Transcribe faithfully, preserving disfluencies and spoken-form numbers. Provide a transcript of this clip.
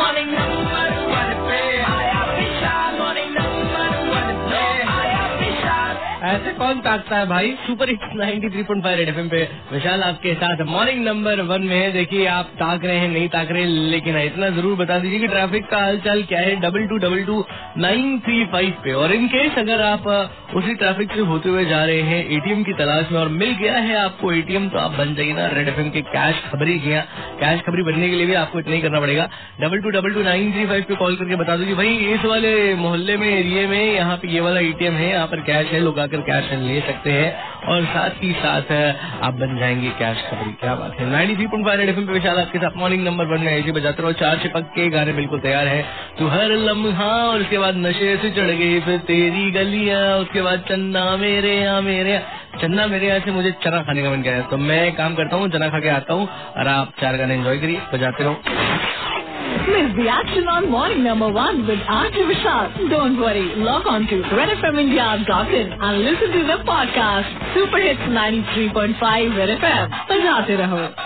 Morning number one पे आया विशाल, morning number one पे आया विशाल। ऐसे कौन ताकता है भाई। Super hits ninety three point five red FM पे विशाल आपके साथ मॉर्निंग नंबर वन में है। देखिए आप ताक रहे हैं नहीं ताक रहे, लेकिन इतना जरूर बता दीजिए कि ट्रैफिक का हालचाल क्या है double two double two nine three five पे। और इन केस अगर आप उसी ट्रैफिक से होते हुए जा रहे हैं एटीएम की तलाश में और मिल गया है आपको एटीएम, तो आप बन जाइए ना रेड एफएम के कैश खबरी किया। कैश खबरी बनने के लिए भी आपको इतना ही करना पड़ेगा, double two double two nine three five पे कॉल करके बता दो कि भाई इस वाले मोहल्ले में एरिया में यहाँ पे ये वाला एटीएम है, यहाँ पर कैश है, लोग आकर कैश ले सकते हैं और साथ ही साथ आप बन जाएंगे कैश खबरी। क्या बात है। Ninety three point five red FM पे विशाल आपके साथ मॉर्निंग नंबर वन में ऐसे बजाते रहो। चार चिपक के गाने बिल्कुल तैयार है। तू हर लम्हा, और उसके बाद नशे से चढ़ गई, फिर तेरी गलियां, उसके बाद चन्ना मेरे यहाँ मेरे यहाँ। चन्ना मेरे यहाँ से मुझे चना खाने का मन किया है, तो मैं काम करता हूँ चना खा के आता हूँ और आप चार गाने एंजॉय करिए, बजाते रहो। Miss the action on morning number one with R J Vishal. Don't worry, log on to red f m india dot in and listen to the podcast. Super Hits ninety three point five Red F M. बजाते रहो।